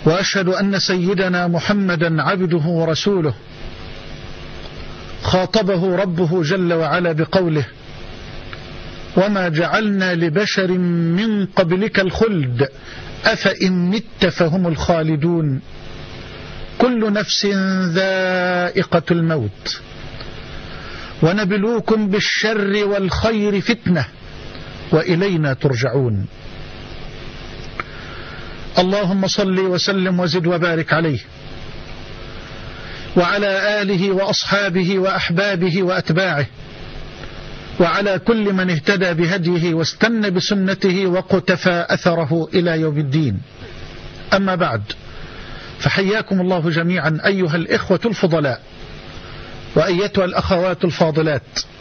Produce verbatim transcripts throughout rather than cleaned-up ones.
وأشهد أن سيدنا محمدا عبده ورسوله خاطبه ربه جل وعلا بقوله: وما جعلنا لبشر من قبلك الخلد أفإن مت فهم الخالدون كل نفس ذائقة الموت ونبلوكم بالشر والخير فتنة وإلينا ترجعون. اللهم صل وسلم وزد وبارك عليه وعلى آله وأصحابه وأحبابه وأتباعه وعلى كل من اهتدى بهديه واستنى بسنته وقتفى أثره إلى يوم الدين. أما بعد، فحياكم الله جميعا أيها الإخوة الفضلاء وأيتها الأخوات الفاضلات،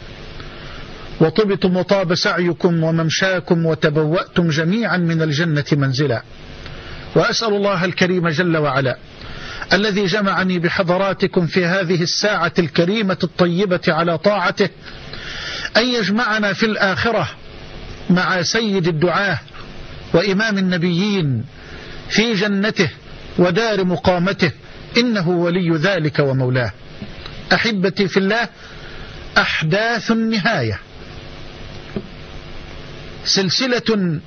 وطبتم وطاب سعيكم وممشاكم وتبوأتم جميعا من الجنة منزلا. وأسأل الله الكريم جل وعلا الذي جمعني بحضراتكم في هذه الساعة الكريمة الطيبة على طاعته أن يجمعنا في الآخرة مع سيد الدعاة وإمام النبيين في جنته ودار مقامته، إنه ولي ذلك ومولاه. أحبتي في الله، أحداث النهاية سلسلة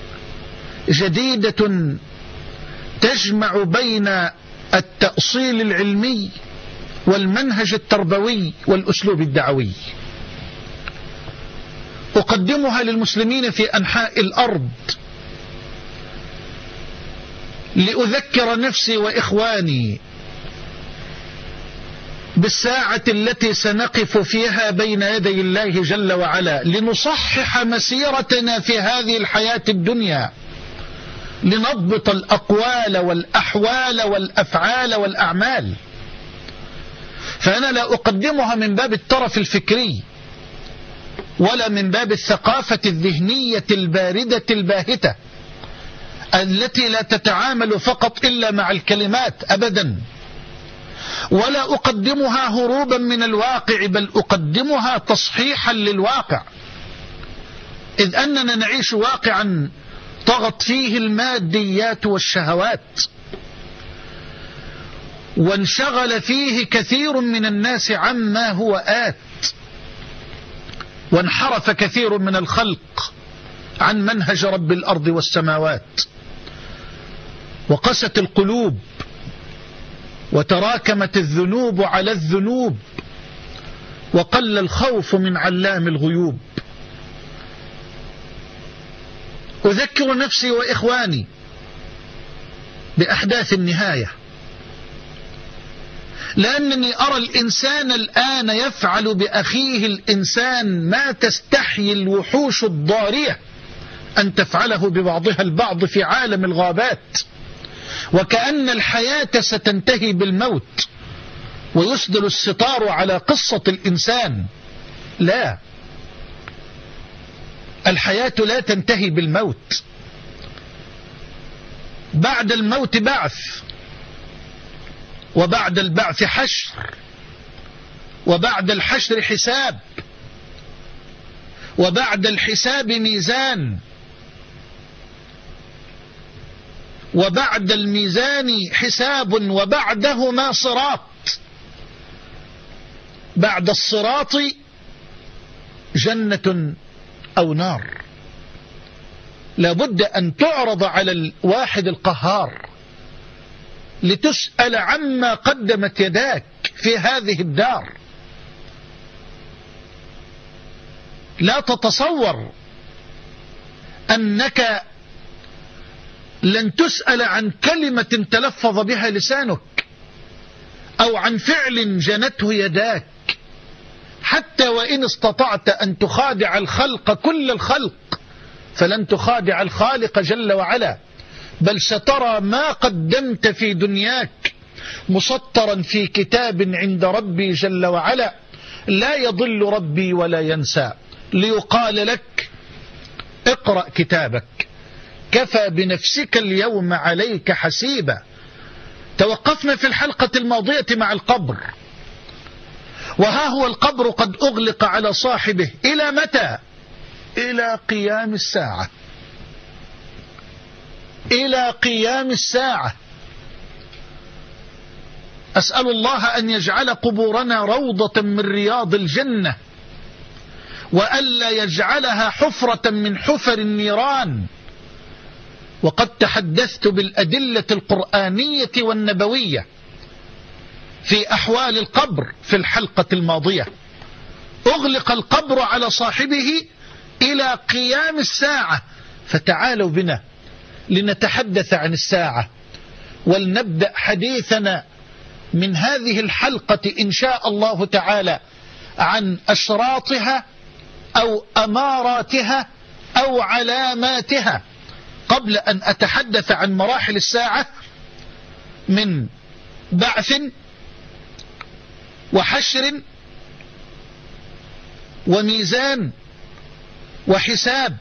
جديدة تجمع بين التأصيل العلمي والمنهج التربوي والأسلوب الدعوي، أقدمها للمسلمين في أنحاء الأرض لأذكر نفسي وإخواني بالساعة التي سنقف فيها بين يدي الله جل وعلا لنصحح مسيرتنا في هذه الحياة الدنيا، لنضبط الأقوال والأحوال والأفعال والأعمال. فأنا لا أقدمها من باب الترف الفكري ولا من باب الثقافة الذهنية الباردة الباهتة التي لا تتعامل فقط إلا مع الكلمات أبدا، ولا أقدمها هروبا من الواقع، بل أقدمها تصحيحا للواقع، إذ أننا نعيش واقعا طغت فيه الماديات والشهوات، وانشغل فيه كثير من الناس عما هو آت، وانحرف كثير من الخلق عن منهج رب الأرض والسماوات، وقست القلوب وتراكمت الذنوب على الذنوب، وقل الخوف من علام الغيوب. أذكر نفسي وإخواني بأحداث النهاية، لأنني أرى الإنسان الآن يفعل بأخيه الإنسان ما تستحيي الوحوش الضارية أن تفعله ببعضها البعض في عالم الغابات، وكأن الحياة ستنتهي بالموت ويسدل الستار على قصة الإنسان. لا، الحياة لا تنتهي بالموت، بعد الموت بعث، وبعد البعث حشر، وبعد الحشر حساب، وبعد الحساب ميزان، وبعد الميزان حساب، وبعدهما صراط، بعد الصراط جنة أو نار. لابد أن تعرض على الواحد القهار لتسأل عما قدمت يداك في هذه الدار. لا تتصور أنك لن تسأل عن كلمة تلفظ بها لسانك أو عن فعل جنته يداك، حتى وإن استطعت أن تخادع الخلق كل الخلق فلن تخادع الخالق جل وعلا، بل سترى ما قدمت في دنياك مسطرا في كتاب عند ربي جل وعلا لا يضل ربي ولا ينسى، ليقال لك اقرأ كتابك كفى بنفسك اليوم عليك حسيبا. توقفنا في الحلقة الماضية مع القبر، وها هو القبر قد أغلق على صاحبه إلى متى؟ إلى قيام الساعة، إلى قيام الساعة. أسأل الله أن يجعل قبورنا روضة من رياض الجنة، وألا يجعلها حفرة من حفر النيران. وقد تحدثت بالأدلة القرآنية والنبوية في أحوال القبر في الحلقة الماضية. أغلق القبر على صاحبه إلى قيام الساعة، فتعالوا بنا لنتحدث عن الساعة، ولنبدأ حديثنا من هذه الحلقة إن شاء الله تعالى عن أشراطها أو أماراتها أو علاماتها، قبل أن أتحدث عن مراحل الساعة من بعث وحشر وميزان وحساب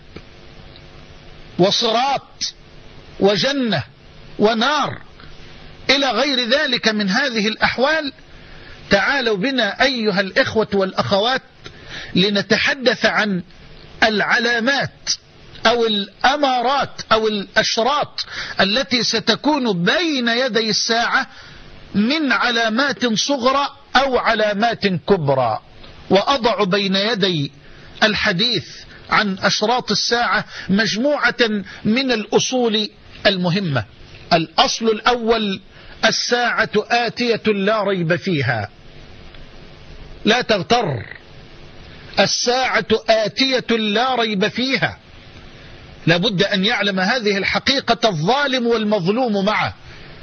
وصراط وجنة ونار إلى غير ذلك من هذه الأحوال. تعالوا بنا أيها الإخوة والأخوات لنتحدث عن العلامات أو الأمارات أو الأشراط التي ستكون بين يدي الساعة من علامات صغرى أو علامات كبرى. وأضع بين يدي الحديث عن أشراط الساعة مجموعة من الأصول المهمة. الأصل الأول: الساعة آتية لا ريب فيها. لا تغتر، الساعة آتية لا ريب فيها. لابد أن يعلم هذه الحقيقة الظالم والمظلوم معه.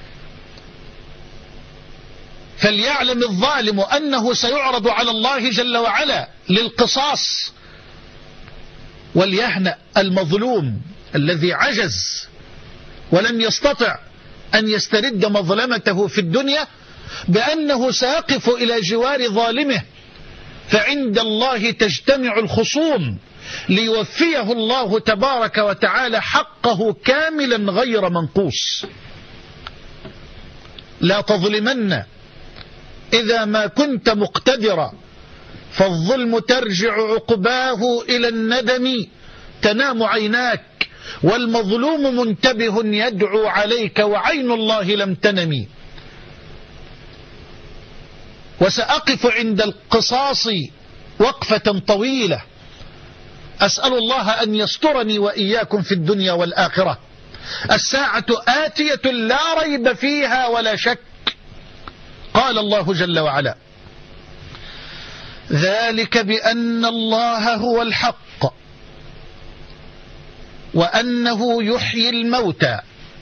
فليعلم الظالم أنه سيعرض على الله جل وعلا للقصاص، وليهنأ المظلوم الذي عجز ولم يستطع أن يسترد مظلمته في الدنيا بأنه سيقف إلى جوار ظالمه، فعند الله تجتمع الخصوم ليوفيه الله تبارك وتعالى حقه كاملا غير منقوص. لا تظلمن إذا ما كنت مقتدرا، فالظلم ترجع عقباه إلى الندم، تنام عيناك والمظلوم منتبه يدعو عليك وعين الله لم تنم. وسأقف عند القصاص وقفة طويلة، أسأل الله أن يسترني وإياكم في الدنيا والآخرة. الساعة آتية لا ريب فيها ولا شك. قال الله جل وعلا: ذلك بأن الله هو الحق، وأنه يحيي الموتى،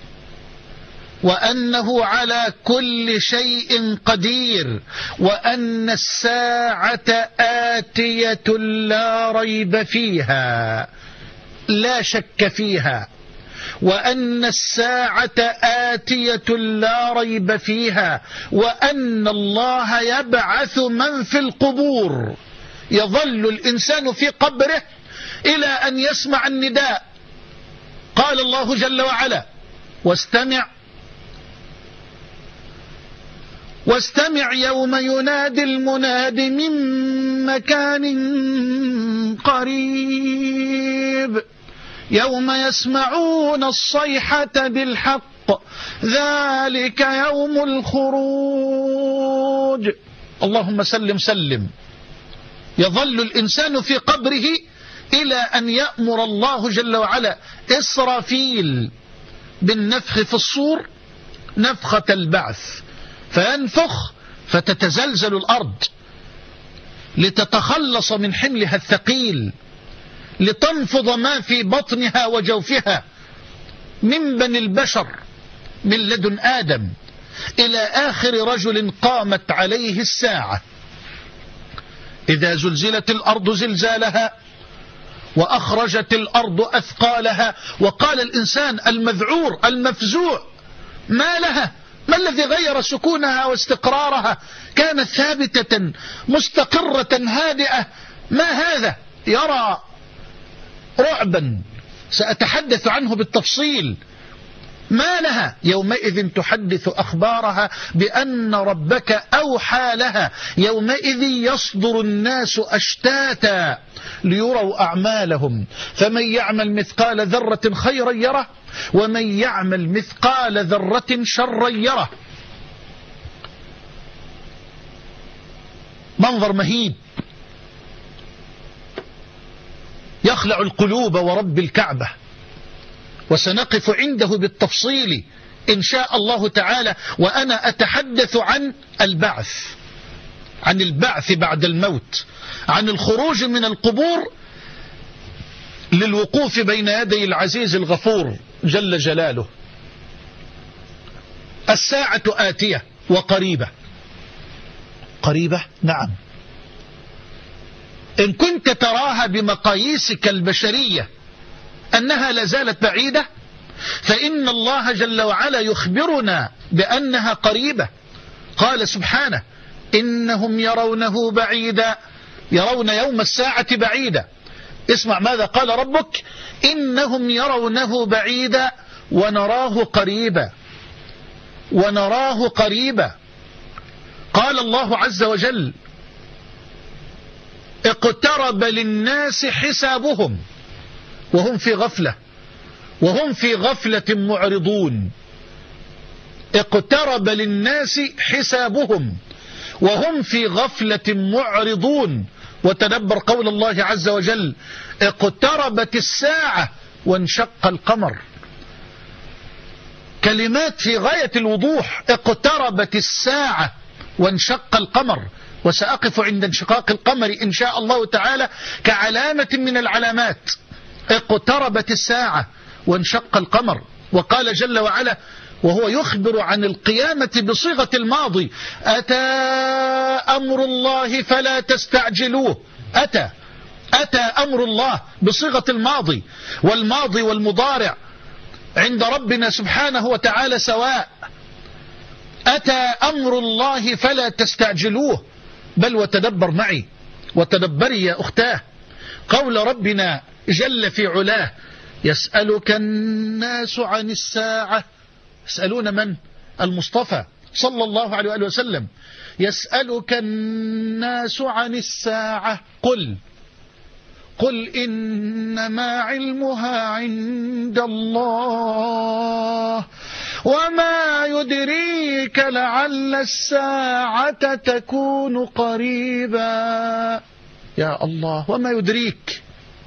وأنه على كل شيء قدير، وأن الساعة آتية لا ريب فيها، لا شك فيها. وأن الساعة آتية لا ريب فيها، وأن الله يبعث من في القبور. يظل الإنسان في قبره إلى أن يسمع النداء. قال الله جل وعلا: واستمع واستمع يوم ينادي المناد من مكان قريب، يوم يسمعون الصيحة بالحق، ذلك يوم الخروج. اللهم سلم سلم. يظل الإنسان في قبره إلى أن يأمر الله جل وعلا إسرافيل بالنفخ في الصور، نفخة البعث، فينفخ فتتزلزل الأرض لتتخلص من حملها الثقيل، لتنفض ما في بطنها وجوفها من بني البشر من لدن آدم إلى آخر رجل قامت عليه الساعة. إذا زلزلت الأرض زلزالها وأخرجت الأرض أثقالها. وقال الإنسان المذعور المفزوع: ما لها؟ ما الذي غير سكونها واستقرارها؟ كانت ثابتة مستقرة هادئة، ما هذا؟ يرى رعبا سأتحدث عنه بالتفصيل. ما لها؟ يومئذ تحدث أخبارها بأن ربك أوحى لها. يومئذ يصدر الناس أشتاتا ليروا أعمالهم، فمن يعمل مثقال ذرة خيرا يره، ومن يعمل مثقال ذرة شرا يره. منظر مهيب يخلع القلوب ورب الكعبة، وسنقف عنده بالتفصيل إن شاء الله تعالى، وأنا أتحدث عن البعث، عن البعث بعد الموت، عن الخروج من القبور للوقوف بين يدي العزيز الغفور جل جلاله. الساعة آتية وقريبة. قريبة؟ نعم. إن كنت تراها بمقاييسك البشرية أنها لازالت بعيدة، فإن الله جل وعلا يخبرنا بأنها قريبة. قال سبحانه: إنهم يرونه بعيدا، يرون يوم الساعة بعيدا. اسمع ماذا قال ربك: إنهم يرونه بعيدا ونراه قريبا، ونراه قريبا. قال الله عز وجل: اقترب للناس حسابهم وهم في غفلة، وهم في غفلة معرضون. اقترب للناس حسابهم وهم في غفلة معرضون. وتدبر قول الله عز وجل: اقتربت الساعة وانشق القمر. كلمات في غاية الوضوح. اقتربت الساعة وانشق القمر، وسأقف عند انشقاق القمر إن شاء الله تعالى كعلامة من العلامات. اقتربت الساعة وانشق القمر. وقال جل وعلا وهو يخبر عن القيامة بصيغة الماضي: أتى أمر الله فلا تستعجلوه. أتى أتى أمر الله بصيغة الماضي، والماضي والمضارع عند ربنا سبحانه وتعالى سواء. أتى أمر الله فلا تستعجلوه. بل وتدبر معي وتدبري يا أختاه قول ربنا جل في علاه: يسألك الناس عن الساعة. يسألون من؟ المصطفى صلى الله عليه وآله وسلم. يسألك الناس عن الساعة قل قل إنما علمها عند الله وما يدريك لعل الساعة تكون قريبا. يا الله، وما يدريك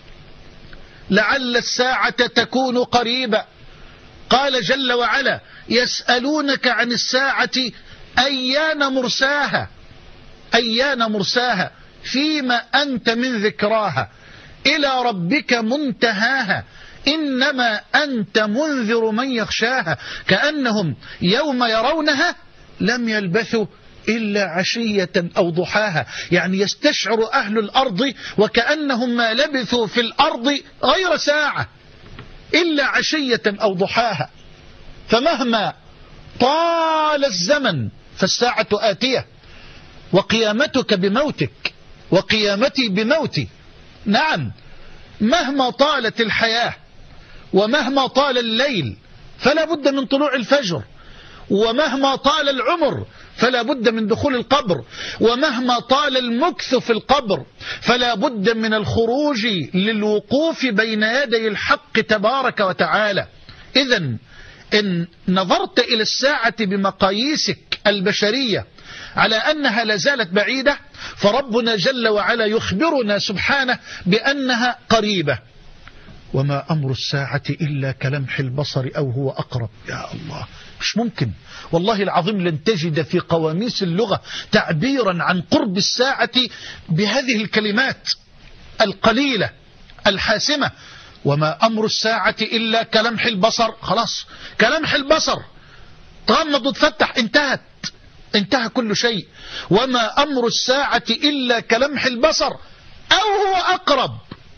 لعل الساعة تكون قريبا. قال جل وعلا: يسألونك عن الساعة أيان مرساها. أيان مرساها، فيما أنت من ذكراها، إلى ربك منتهاها، إنما أنت منذر من يخشاها. كأنهم يوم يرونها لم يلبثوا إلا عشية أو ضحاها. يعني يستشعر أهل الأرض وكأنهم ما لبثوا في الأرض غير ساعة إلا عشية أو ضحاها. فمهما طال الزمن فالساعة آتية، وقيامتك بموتك وقيامتي بموتي. نعم، مهما طالت الحياة ومهما طال الليل فلا بد من طلوع الفجر، ومهما طال العمر فلا بد من دخول القبر، ومهما طال المكث في القبر فلا بد من الخروج للوقوف بين يدي الحق تبارك وتعالى. إذن إن نظرت إلى الساعة بمقاييسك البشرية على أنها لازالت بعيدة، فربنا جل وعلا يخبرنا سبحانه بأنها قريبة. وما أمر الساعة إلا كلمح البصر أو هو أقرب. يا الله، مش ممكن والله العظيم لن تجد في قواميس اللغة تعبيرا عن قرب الساعة بهذه الكلمات القليلة الحاسمة. وما أمر الساعة إلا كلمح البصر. خلاص، كلمح البصر، تغمض وتفتح، انتهت، انتهى كل شيء. وما أمر الساعة إلا كلمح البصر أو هو أقرب،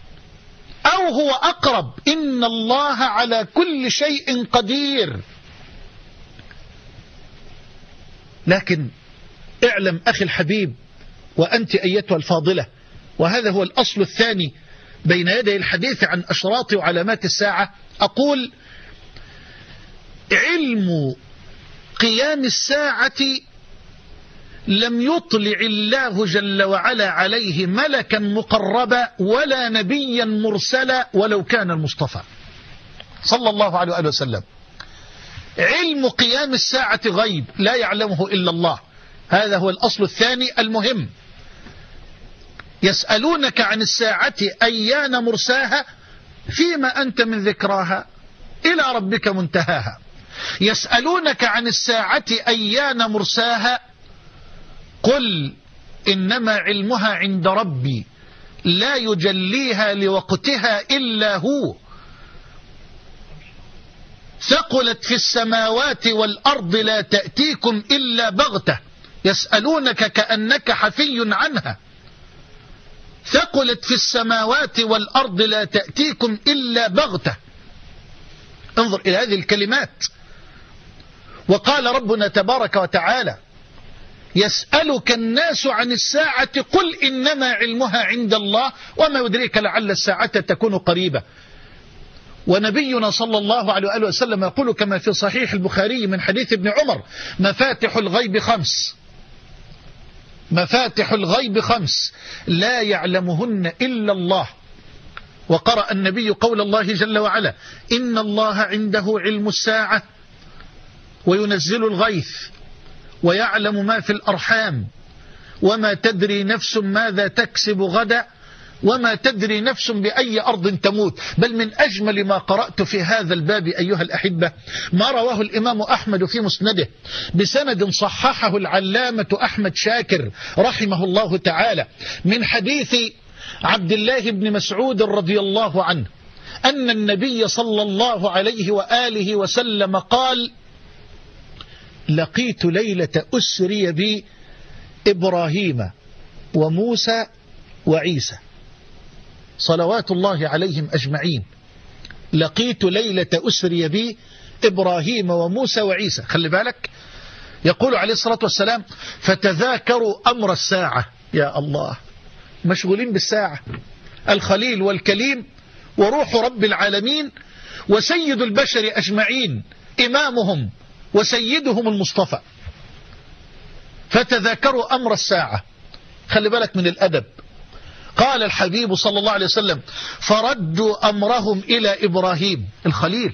أو هو أقرب، إن الله على كل شيء قدير. لكن اعلم أخي الحبيب وأنت أيتها الفاضلة، وهذا هو الأصل الثاني بين يدي الحديث عن أشراط وعلامات الساعة، أقول: علم قيام الساعة لم يطلع الله جل وعلا عليه ملكا مقربا ولا نبيا مرسلا ولو كان المصطفى صلى الله عليه وآله وسلم. علم قيام الساعة غيب لا يعلمه إلا الله. هذا هو الأصل الثاني المهم. يسألونك عن الساعة أيان مرساها فيما أنت من ذكراها إلى ربك منتهاها. يسألونك عن الساعة أيان مرساها قل إنما علمها عند ربي لا يجليها لوقتها إلا هو ثقلت في السماوات والأرض لا تأتيكم إلا بغتة يسألونك كأنك حفي عنها ثقلت في السماوات والأرض لا تأتيكم إلا بغتة. انظر إلى هذه الكلمات. وقال ربنا تبارك وتعالى يسألك الناس عن الساعة قل إنما علمها عند الله وما يدريك لعل الساعة تكون قريبة. ونبينا صلى الله عليه وآله وسلم يقول كما في صحيح البخاري من حديث ابن عمر مفاتح الغيب خمس مفاتح الغيب خمس لا يعلمهن إلا الله. وقرأ النبي قول الله جل وعلا إن الله عنده علم الساعة وينزل الغيث ويعلم ما في الأرحام وما تدري نفس ماذا تكسب غدا وما تدري نفس بأي أرض تموت. بل من أجمل ما قرأت في هذا الباب أيها الأحبة ما رواه الإمام أحمد في مسنده بسند صححه العلامة أحمد شاكر رحمه الله تعالى من حديث عبد الله بن مسعود رضي الله عنه أن النبي صلى الله عليه وآله وسلم قال لقيت ليلة أسري بي إبراهيم وموسى وعيسى صلوات الله عليهم أجمعين. لقيت ليلة أسري بي إبراهيم وموسى وعيسى. خلي بالك يقول عليه الصلاة والسلام فتذاكروا أمر الساعة. يا الله مشغولين بالساعة. الخليل والكليم وروح رب العالمين وسيد البشر أجمعين إمامهم وسيدهم المصطفى. فتذاكروا أمر الساعة. خلي بالك من الأدب. قال الحبيب صلى الله عليه وسلم فردوا أمرهم إلى إبراهيم الخليل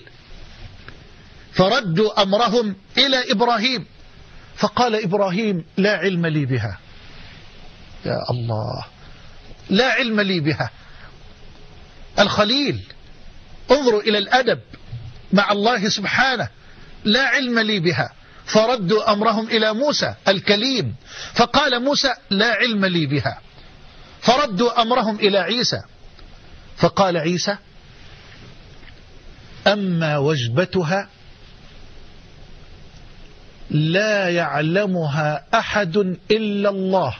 فردوا أمرهم إلى إبراهيم فقال إبراهيم لا علم لي بها. يا الله لا علم لي بها. الخليل انظروا إلى الأدب مع الله سبحانه لا علم لي بها. فردوا أمرهم إلى موسى الكليم فقال موسى لا علم لي بها. فردوا أمرهم إلى عيسى فقال عيسى أما وجبتها لا يعلمها أحد إلا الله.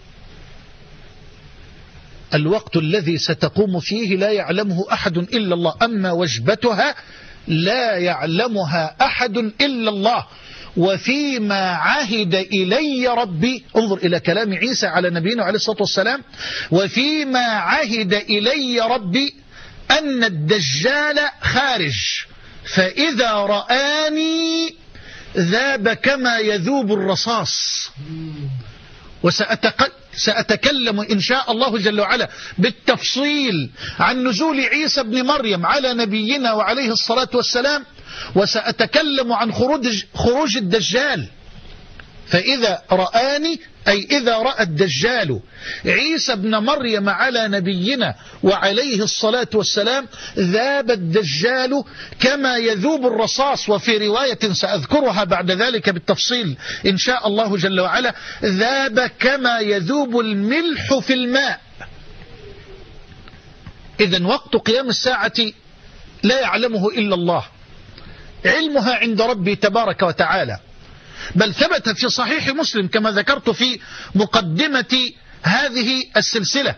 الوقت الذي ستقوم فيه لا يعلمه أحد إلا الله. أما وجبتها لا يعلمها أحد إلا الله وفيما عهد إلي ربي. انظر إلى كلام عيسى على نبينا عليه الصلاة والسلام وفيما عهد إلي ربي أن الدجال خارج فإذا رآني ذاب كما يذوب الرصاص. وسأتكلم إن شاء الله جل وعلا بالتفصيل عن نزول عيسى بن مريم على نبينا وعليه الصلاة والسلام. وسأتكلم عن خروج, خروج الدجال. فإذا رآني أي إذا رأى الدجال عيسى بن مريم على نبينا وعليه الصلاة والسلام ذاب الدجال كما يذوب الرصاص. وفي رواية سأذكرها بعد ذلك بالتفصيل إن شاء الله جل وعلا ذاب كما يذوب الملح في الماء. إذن وقت قيام الساعة لا يعلمه إلا الله. علمها عند ربي تبارك وتعالى. بل ثبت في صحيح مسلم كما ذكرت في مقدمة هذه السلسلة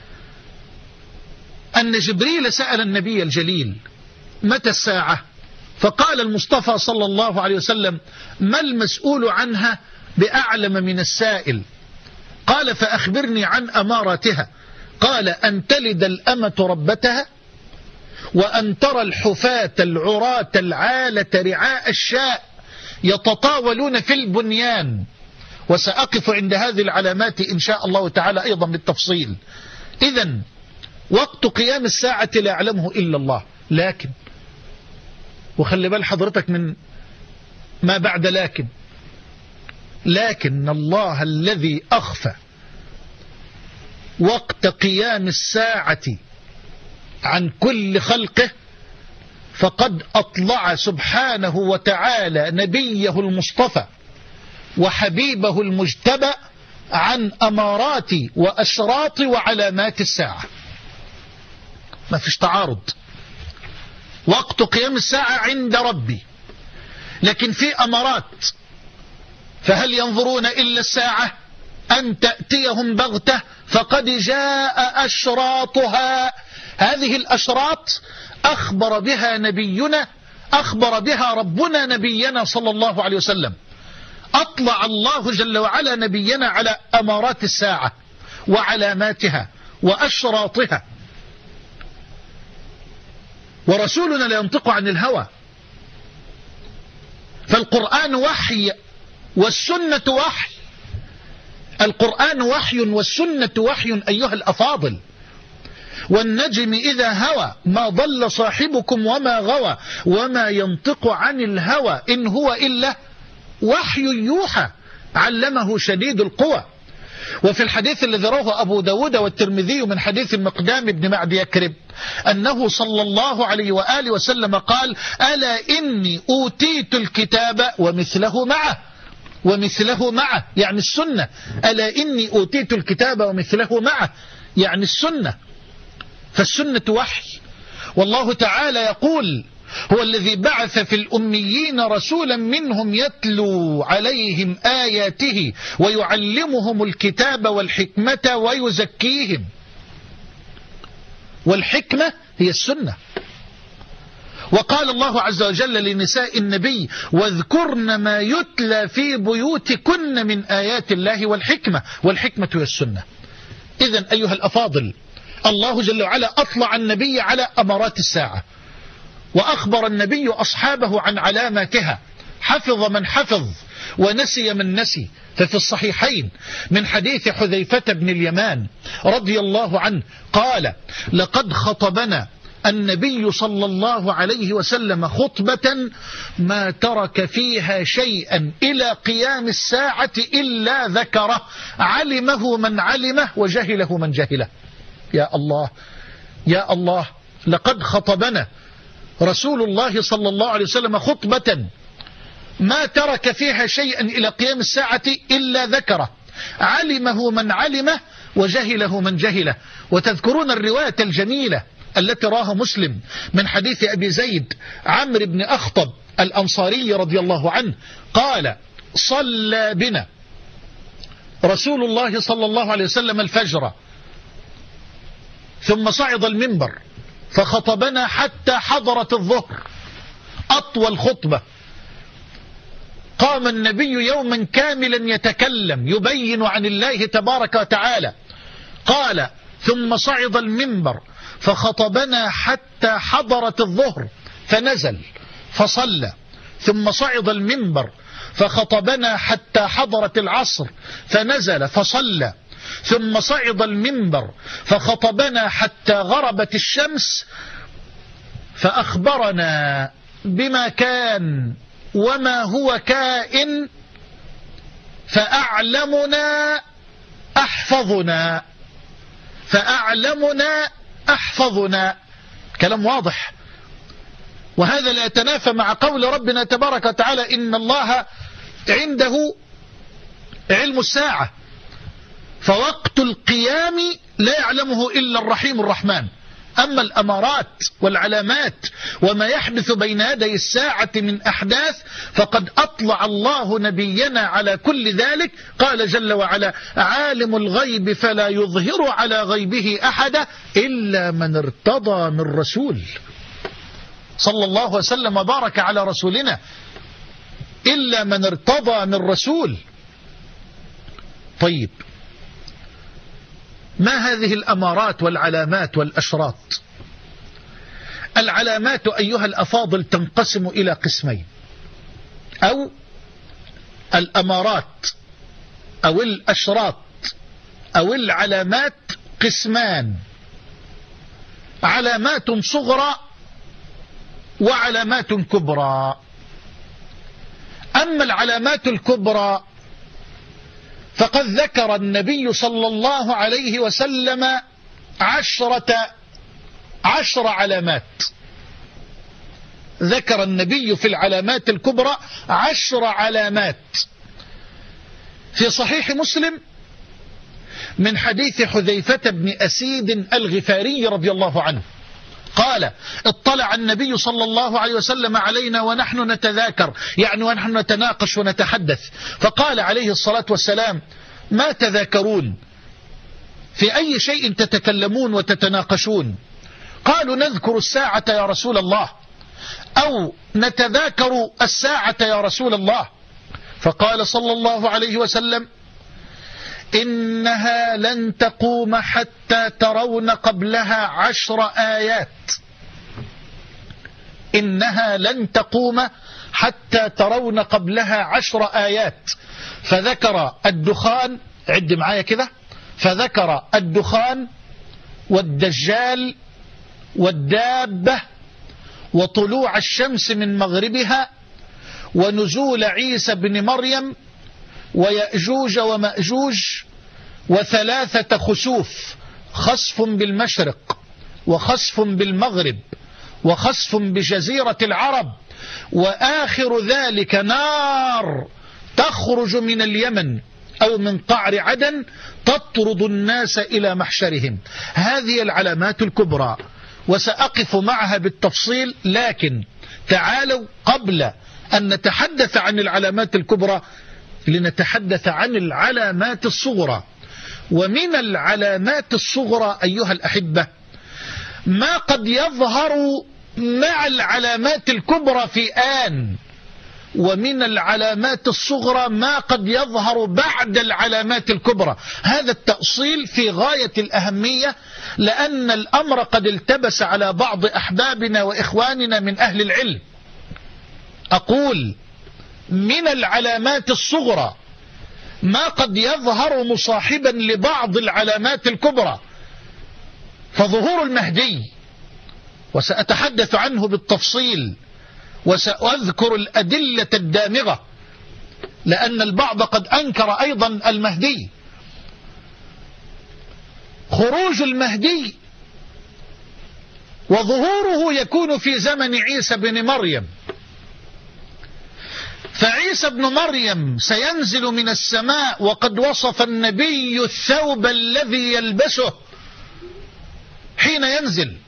أن جبريل سأل النبي الجليل متى الساعة فقال المصطفى صلى الله عليه وسلم ما المسؤول عنها بأعلم من السائل. قال فأخبرني عن أماراتها. قال أن تلد الأمة ربتها وأن ترى الحفاة العراة العالة رعاء الشاء يتطاولون في البنيان. وسأقف عند هذه العلامات إن شاء الله تعالى أيضا بالتفصيل. إذن وقت قيام الساعة لا يعلمه إلا الله. لكن وخلي بال حضرتك من ما بعد لكن لكن الله الذي أخفى وقت قيام الساعة عن كل خلقه فقد أطلع سبحانه وتعالى نبيه المصطفى وحبيبه المجتبى عن أمارات وأشراط وعلامات الساعة. ما فيش تعارض، وقت قيام الساعة عند ربي، لكن في أمارات. فهل ينظرون إلا الساعة أن تأتيهم بغتة فقد جاء أشراطها. هذه الأشراط أخبر بها نبينا، أخبر بها ربنا نبينا صلى الله عليه وسلم. أطلع الله جل وعلا نبينا على أمارات الساعة وعلاماتها وأشراطها. ورسولنا لا ينطق عن الهوى، فالقرآن وحي والسنة وحي. القرآن وحي والسنة وحي أيها الأفاضل. والنجم إذا هوى ما ضل صاحبكم وما غوى وما ينطق عن الهوى إن هو إلا وحي يوحى علمه شديد القوى. وفي الحديث الذي رواه أبو داود والترمذي من حديث المقدام بن معد يكرب أنه صلى الله عليه وآله وسلم قال: ألا إني أوتيت الكتاب ومثله معه. ومثله معه يعني السنة. ألا إني أوتيت الكتاب ومثله معه يعني السنة. فالسنة وحي. والله تعالى يقول: هو الذي بعث في الأميين رسولا منهم يتلو عليهم آياته ويعلمهم الكتاب والحكمة ويزكيهم. والحكمة هي السنة. وقال الله عز وجل لنساء النبي: واذكرن ما يتلى في بيوتكن من آيات الله والحكمة. والحكمة هي السنة. إذن أيها الأفاضل، الله جل وعلا أطلع النبي على أمارات الساعة، وأخبر النبي أصحابه عن علاماتها، حفظ من حفظ ونسي من نسي. ففي الصحيحين من حديث حذيفة بن اليمان رضي الله عنه قال: لقد خطبنا النبي صلى الله عليه وسلم خطبة ما ترك فيها شيئا إلى قيام الساعة إلا ذكره، علمه من علمه وجهله من جهله. يا الله يا الله، لقد خطبنا رسول الله صلى الله عليه وسلم خطبة ما ترك فيها شيئا إلى قيام الساعة إلا ذكره، علمه من علمه وجهله من جهله. وتذكرون الرواية الجميلة التي راه مسلم من حديث أبي زيد عمرو بن أخطب الأنصاري رضي الله عنه قال: صلى بنا رسول الله صلى الله عليه وسلم الفجر ثم صعد المنبر فخطبنا حتى حضرت الظهر، أطول خطبة. قام النبي يوما كاملا يتكلم يبين عن الله تبارك وتعالى. قال: ثم صعد المنبر فخطبنا حتى حضرت الظهر فنزل فصلى، ثم صعد المنبر فخطبنا حتى حضرت العصر فنزل فصلى، ثم صعد المنبر فخطبنا حتى غربت الشمس فأخبرنا بما كان وما هو كائن فأعلمنا أحفظنا فأعلمنا أحفظنا. كلام واضح، وهذا لا يتنافى مع قول ربنا تبارك وتعالى: إن الله عنده علم الساعة فوقت القيام لا يعلمه إلا الرحيم الرحمن. أما الأمارات والعلامات وما يحدث بين يدي الساعة من أحداث فقد أطلع الله نبينا على كل ذلك. قال جل وعلا: عالم الغيب فلا يظهر على غيبه أحدا إلا من ارتضى من رسول. صلى الله وسلم وبارك على رسولنا. إلا من ارتضى من رسول. طيب، ما هذه الأمارات والعلامات والأشراط؟ العلامات أيها الأفاضل تنقسم إلى قسمين، أو الأمارات أو الأشراط أو العلامات قسمان: علامات صغرى وعلامات كبرى. أما العلامات الكبرى فقد ذكر النبي صلى الله عليه وسلم عشرة عشر علامات. ذكر النبي في العلامات الكبرى عشر علامات في صحيح مسلم من حديث حذيفة بن أسيد الغفاري رضي الله عنه قال: اطلع النبي صلى الله عليه وسلم علينا ونحن نتذاكر، يعني ونحن نتناقش ونتحدث، فقال عليه الصلاة والسلام: ما تذاكرون؟ في أي شيء تتكلمون وتتناقشون؟ قالوا: نذكر الساعة يا رسول الله، أو نتذاكر الساعة يا رسول الله. فقال صلى الله عليه وسلم: إنها لن تقوم حتى ترون قبلها عشر آيات. إنها لن تقوم حتى ترون قبلها عشر آيات. فذكر الدخان، عد معايا كده، فذكر الدخان والدجال والدابة وطلوع الشمس من مغربها ونزول عيسى بن مريم ويأجوج ومأجوج وثلاثة خسوف، خسف بالمشرق وخسف بالمغرب وخسف بجزيرة العرب، وآخر ذلك نار تخرج من اليمن أو من قعر عدن تطرد الناس إلى محشرهم. هذه العلامات الكبرى وسأقف معها بالتفصيل، لكن تعالوا قبل أن نتحدث عن العلامات الكبرى لنتحدث عن العلامات الصغرى. ومن العلامات الصغرى أيها الأحبة ما قد يظهر مع العلامات الكبرى في آن، ومن العلامات الصغرى ما قد يظهر بعد العلامات الكبرى. هذا التأصيل في غاية الأهمية، لأن الأمر قد التبس على بعض أحبابنا وإخواننا من أهل العلم. أقول من العلامات الصغرى ما قد يظهر مصاحبا لبعض العلامات الكبرى، فظهور المهدي، وسأتحدث عنه بالتفصيل وسأذكر الأدلة الدامغة، لأن البعض قد أنكر أيضا المهدي. خروج المهدي وظهوره يكون في زمن عيسى بن مريم، فعيسى بن مريم سينزل من السماء، وقد وصف النبي الثوب الذي يلبسه حين ينزل،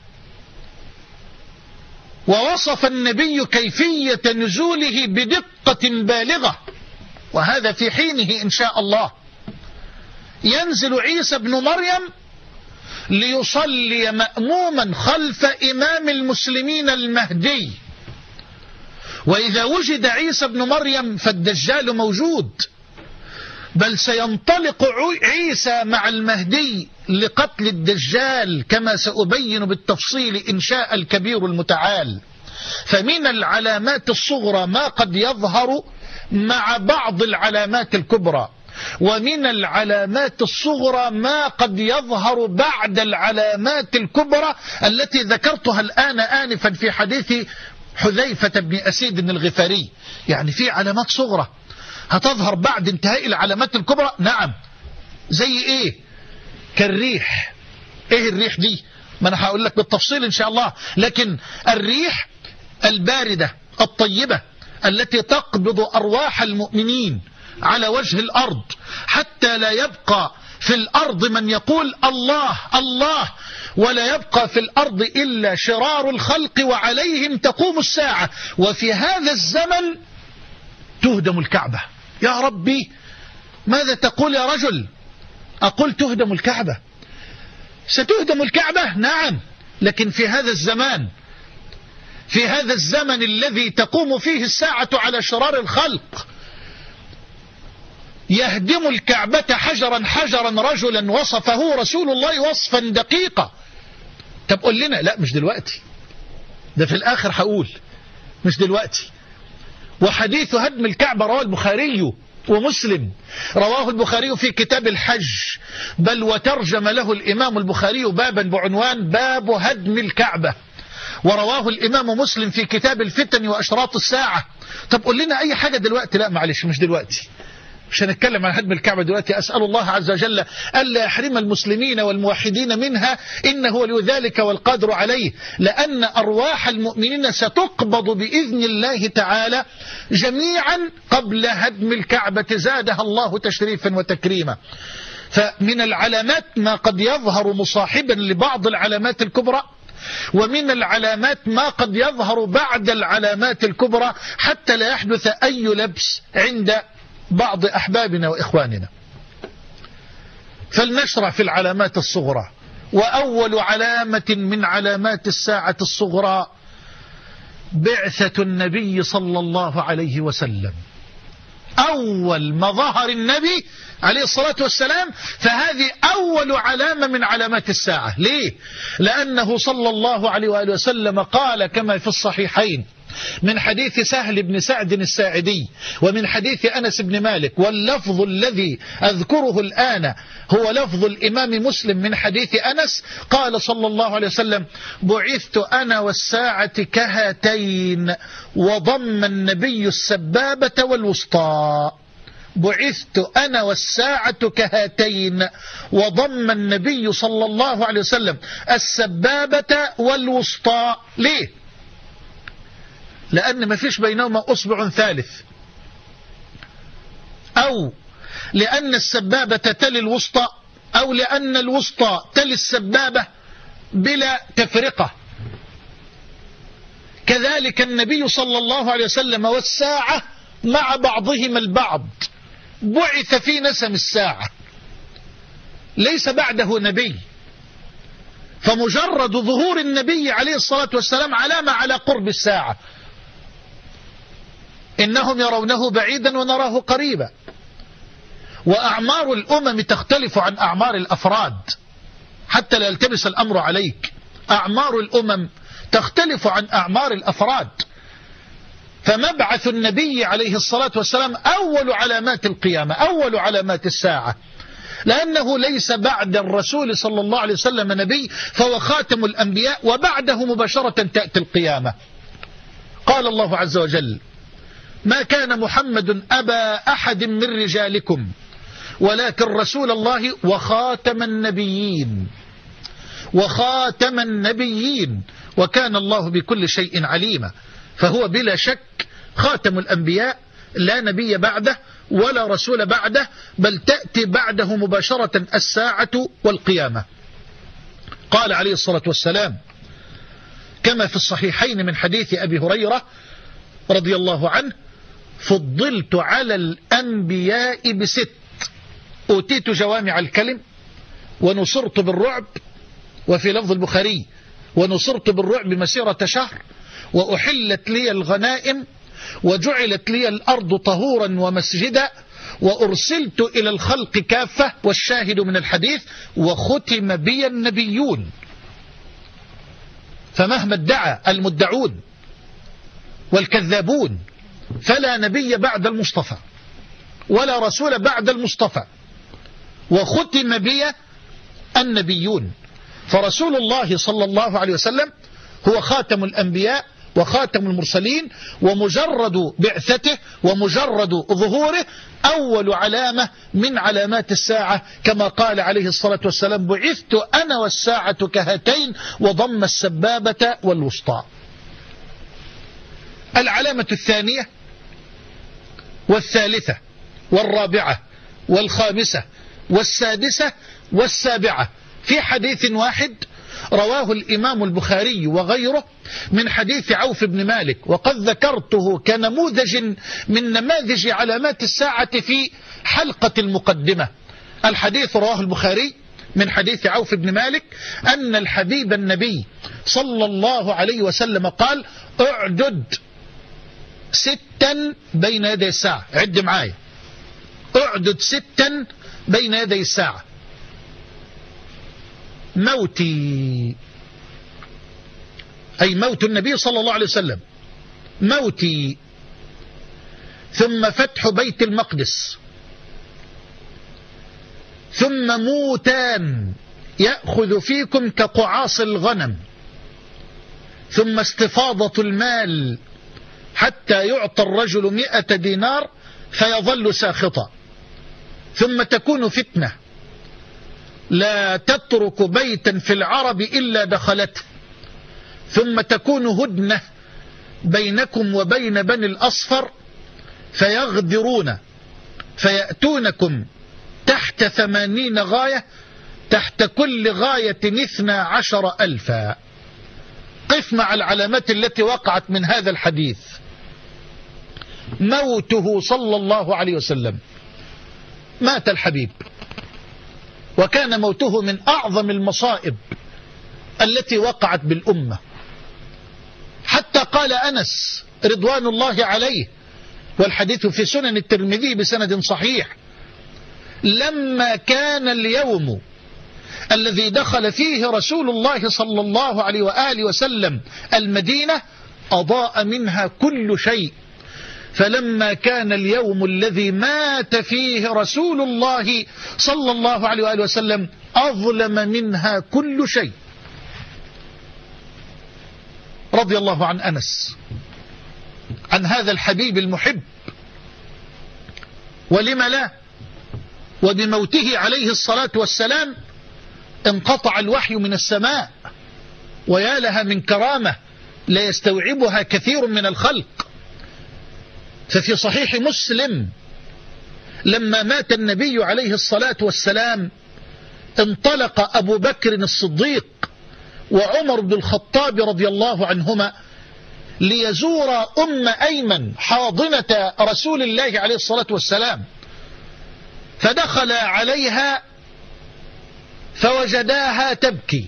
ووصف النبي كيفية نزوله بدقة بالغة، وهذا في حينه إن شاء الله. ينزل عيسى بن مريم ليصلي مأموما خلف إمام المسلمين المهدي، وإذا وجد عيسى بن مريم فالدجال موجود، بل سينطلق عيسى مع المهدي لقتل الدجال كما سأبين بالتفصيل إن شاء الكبير المتعال. فمن العلامات الصغرى ما قد يظهر مع بعض العلامات الكبرى، ومن العلامات الصغرى ما قد يظهر بعد العلامات الكبرى التي ذكرتها الآن آنفا في حديث حذيفة بن أسيد الغفاري. يعني في علامات صغرى هتظهر بعد انتهاء العلامات الكبرى. نعم، زي ايه؟ كالريح. ايه الريح دي؟ ما انا هقول لك بالتفصيل ان شاء الله، لكن الريح الباردة الطيبة التي تقبض أرواح المؤمنين على وجه الأرض، حتى لا يبقى في الأرض من يقول الله الله، ولا يبقى في الأرض إلا شرار الخلق، وعليهم تقوم الساعة. وفي هذا الزمن تهدم الكعبة. يا ربي، ماذا تقول يا رجل؟ أقول تهدم الكعبة. ستهدم الكعبة؟ نعم، لكن في هذا الزمان، في هذا الزمن الذي تقوم فيه الساعة على شرار الخلق، يهدم الكعبة حجرا حجرا رجلا وصفه رسول الله وصفا دقيقا. طب قول لنا، لا مش دلوقتي، ده في الآخر هقول، مش دلوقتي. وحديث هدم الكعبة رواه البخاري ومسلم، رواه البخاري في كتاب الحج، بل وترجم له الإمام البخاري بابا بعنوان باب هدم الكعبة، ورواه الإمام مسلم في كتاب الفتن وأشراط الساعة. طب قول لنا أي حاجة دلوقتي. لا معلش، مش دلوقتي، مش هنتكلم عن هدم الكعبة دلوقتي، أسأل الله عز وجل ألا يحرم المسلمين والموحدين منها، إنه ولي ذلك والقادر عليه، لأن أرواح المؤمنين ستقبض بإذن الله تعالى جميعا قبل هدم الكعبة زادها الله تشريفا وتكريما. فمن العلامات ما قد يظهر مصاحبا لبعض العلامات الكبرى، ومن العلامات ما قد يظهر بعد العلامات الكبرى، حتى لا يحدث أي لبس عند بعض أحبابنا وإخواننا. فلنشرع في العلامات الصغرى. وأول علامة من علامات الساعة الصغرى بعثة النبي صلى الله عليه وسلم. أول ما ظهر النبي عليه الصلاة والسلام فهذه أول علامة من علامات الساعة. ليه؟ لأنه صلى الله عليه وآله وسلم قال كما في الصحيحين من حديث سهل بن سعد الساعدي ومن حديث أنس بن مالك، واللفظ الذي أذكره الآن هو لفظ الإمام مسلم من حديث أنس، قال صلى الله عليه وسلم: بعثت أنا والساعة كهاتين، وضم النبي السبابة والوسطى. بعثت أنا والساعة كهاتين، وضم النبي صلى الله عليه وسلم السبابة والوسطى. ليه؟ لأن ما فيش بينهما أصبع ثالث، أو لأن السبابة تلي الوسطى، أو لأن الوسطى تلي السبابة بلا تفرقة. كذلك النبي صلى الله عليه وسلم والساعة مع بعضهما البعض، بعث في نسم الساعة، ليس بعده نبي. فمجرد ظهور النبي عليه الصلاة والسلام علامة على قرب الساعة. إنهم يرونه بعيدا ونراه قريبا. وأعمار الأمم تختلف عن أعمار الأفراد، حتى لا يلتبس الأمر عليك. أعمار الأمم تختلف عن أعمار الأفراد. فمبعث النبي عليه الصلاة والسلام أول علامات القيامة، أول علامات الساعة، لأنه ليس بعد الرسول صلى الله عليه وسلم نبي، فهو خاتم الأنبياء، وبعده مباشرة تأتي القيامة. قال الله عز وجل: ما كان محمد أبا أحد من رجالكم ولكن رسول الله وخاتم النبيين، وخاتم النبيين وكان الله بكل شيء عليما. فهو بلا شك خاتم الأنبياء، لا نبي بعده ولا رسول بعده، بل تأتي بعده مباشرة الساعة والقيامة. قال عليه الصلاة والسلام كما في الصحيحين من حديث أبي هريرة رضي الله عنه: فضلت على الأنبياء بست، أوتيت جوامع الكلم، ونصرت بالرعب، وفي لفظ البخاري: ونصرت بالرعب مسيرة شهر، وأحلت لي الغنائم، وجعلت لي الأرض طهورا ومسجدا، وأرسلت إلى الخلق كافة. والشاهد من الحديث: وختم بي النبيون. فمهما ادعى المدعون والكذابون فلا نبي بعد المصطفى ولا رسول بعد المصطفى، وختم بي النبيون. فرسول الله صلى الله عليه وسلم هو خاتم الأنبياء وخاتم المرسلين، ومجرد بعثته ومجرد ظهوره أول علامة من علامات الساعة، كما قال عليه الصلاة والسلام: بعثت أنا والساعة كهاتين، وضم السبابة والوسطى. العلامة الثانية والثالثة والرابعة والخامسة والسادسة والسابعة في حديث واحد رواه الإمام البخاري وغيره من حديث عوف بن مالك، وقد ذكرته كنموذج من نماذج علامات الساعة في حلقة المقدمة. الحديث رواه البخاري من حديث عوف بن مالك أن الحبيب النبي صلى الله عليه وسلم قال: اعدد ستا بين يدي الساعة. عد معايا: اعدد ستا بين يدي الساعة: موتي، أي موت النبي صلى الله عليه وسلم، موتي، ثم فتح بيت المقدس، ثم موتان يأخذ فيكم كقعاص الغنم، ثم استفاضة المال حتى يعطى الرجل مئة دينار فيظل ساخطا. ثم تكون فتنة لا تترك بيتا في العرب إلا دخلته، ثم تكون هدنة بينكم وبين بني الأصفر فيغدرون فيأتونكم تحت ثمانين غاية، تحت كل غاية اثنى عشر ألفا. قف مع العلامات التي وقعت من هذا الحديث. موته صلى الله عليه وسلم، مات الحبيب، وكان موته من أعظم المصائب التي وقعت بالأمة، حتى قال أنس رضوان الله عليه، والحديث في سنن الترمذي بسند صحيح: لما كان اليوم الذي دخل فيه رسول الله صلى الله عليه وآله وسلم المدينة أضاء منها كل شيء، فلما كان اليوم الذي مات فيه رسول الله صلى الله عليه وآله وسلم أظلم منها كل شيء. رضي الله عن أنس، عن هذا الحبيب المحب. ولم لا؟ وبموته عليه الصلاة والسلام انقطع الوحي من السماء، ويا لها من كرامة لا يستوعبها كثير من الخلق. ففي صحيح مسلم لما مات النبي عليه الصلاة والسلام انطلق أبو بكر الصديق وعمر بن الخطاب رضي الله عنهما ليزور أم أيمن حاضنة رسول الله عليه الصلاة والسلام، فدخل عليها فوجداها تبكي،